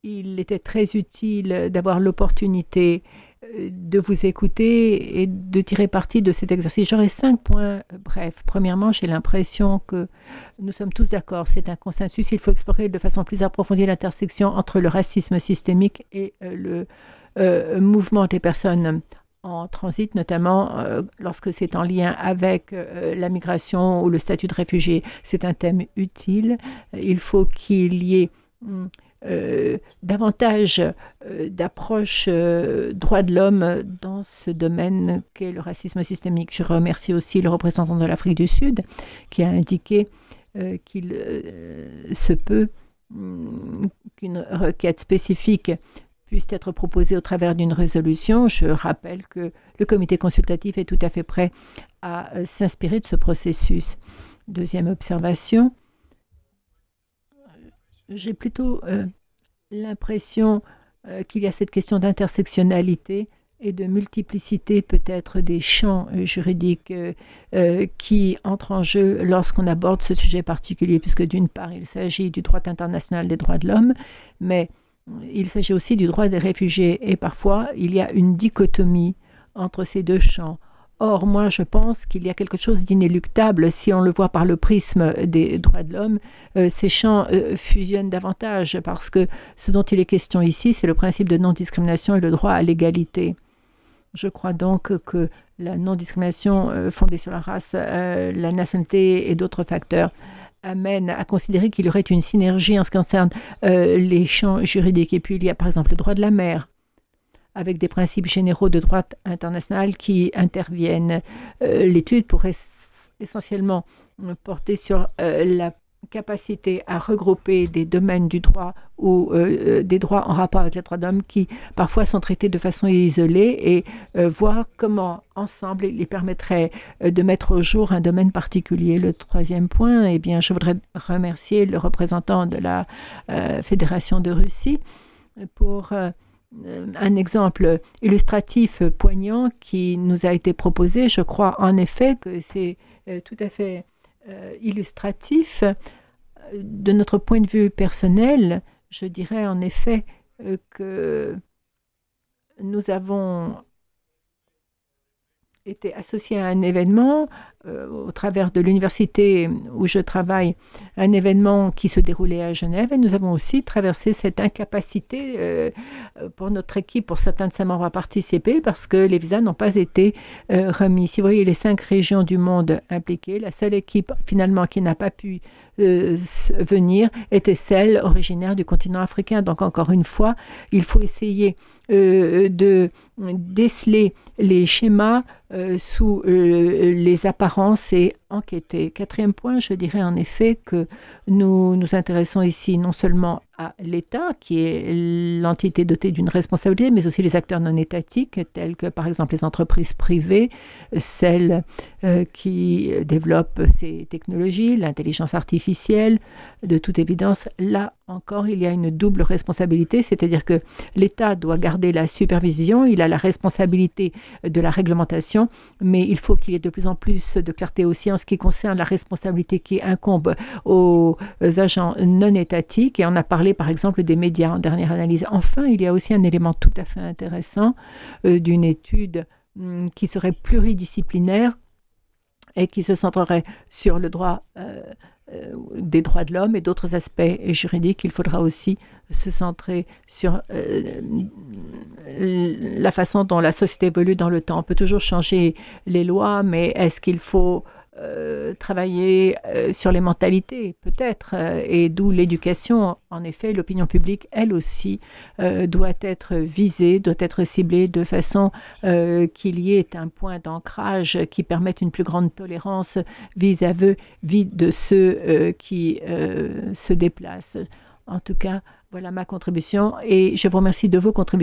il était très utile d'avoir l'opportunité de vous écouter et de tirer parti de cet exercice. J'aurais 5 points brefs. Premièrement, j'ai l'impression que nous sommes tous d'accord, c'est un consensus, il faut explorer de façon plus approfondie l'intersection entre le racisme systémique et le mouvement des personnes en transit, notamment lorsque c'est en lien avec la migration ou le statut de réfugié. C'est un thème utile. Il faut qu'il y ait davantage d'approche droits de l'homme dans ce domaine qu'est le racisme systémique. Je remercie aussi le représentant de l'Afrique du Sud qui a indiqué qu'il se peut qu'une requête spécifique puisse être proposée au travers d'une résolution. Je rappelle que le comité consultatif est tout à fait prêt à s'inspirer de ce processus. Deuxième observation, j'ai plutôt l'impression qu'il y a cette question d'intersectionnalité et de multiplicité peut-être des champs juridiques qui entrent en jeu lorsqu'on aborde ce sujet particulier, puisque d'une part, il s'agit du droit international des droits de l'homme, mais il s'agit aussi du droit des réfugiés, et parfois, il y a une dichotomie entre ces deux champs. Or, moi, je pense qu'il y a quelque chose d'inéluctable si on le voit par le prisme des droits de l'homme. Ces champs fusionnent davantage parce que ce dont il est question ici, c'est le principe de non-discrimination et le droit à l'égalité. Je crois donc que la non-discrimination fondée sur la race, la nationalité et d'autres facteurs amène à considérer qu'il y aurait une synergie en ce qui concerne les champs juridiques. Et puis il y a par exemple le droit de la mer, avec des principes généraux de droit international qui interviennent. L'étude pourrait essentiellement porter sur la capacité à regrouper des domaines du droit ou des droits en rapport avec les droits de l'homme qui parfois sont traités de façon isolée et voir comment ensemble il permettrait de mettre au jour un domaine particulier. Le troisième point, eh bien, je voudrais remercier le représentant de la Fédération de Russie pour un exemple illustratif poignant qui nous a été proposé. Je crois en effet que c'est tout à fait illustratif. De notre point de vue personnel, je dirais en effet que nous avons été associé à un événement au travers de l'université où je travaille, un événement qui se déroulait à Genève, et nous avons aussi traversé cette incapacité pour notre équipe, pour certains de ses membres à participer parce que les visas n'ont pas été remis. Si vous voyez les 5 régions du monde impliquées, la seule équipe finalement qui n'a pas pu venir était celle originaire du continent africain. Donc encore une fois, il faut essayer de déceler les schémas sous les apparences et enquêter. Quatrième point, je dirais en effet que nous nous intéressons ici non seulement à l'État, qui est l'entité dotée d'une responsabilité, mais aussi les acteurs non étatiques, tels que par exemple les entreprises privées, celles qui développent ces technologies, l'intelligence artificielle. De toute évidence, là encore, il y a une double responsabilité, c'est-à-dire que l'État doit garder la supervision, il a la responsabilité de la réglementation, mais il faut qu'il y ait de plus en plus de clarté aussi en ce qui concerne la responsabilité qui incombe aux agents non étatiques. Et on a parlé par exemple des médias en dernière analyse. Enfin, il y a aussi un élément tout à fait intéressant d'une étude qui serait pluridisciplinaire et qui se centrerait sur le droit des droits de l'homme et d'autres aspects juridiques. Il faudra aussi se centrer sur la façon dont la société évolue dans le temps. On peut toujours changer les lois, mais est-ce qu'il faut travailler sur les mentalités? Peut-être, et d'où l'éducation. En effet, l'opinion publique, elle aussi, doit être visée, doit être ciblée de façon qu'il y ait un point d'ancrage qui permette une plus grande tolérance vis-à-vis de ceux qui se déplacent. En tout cas, voilà ma contribution et je vous remercie de vos contributions.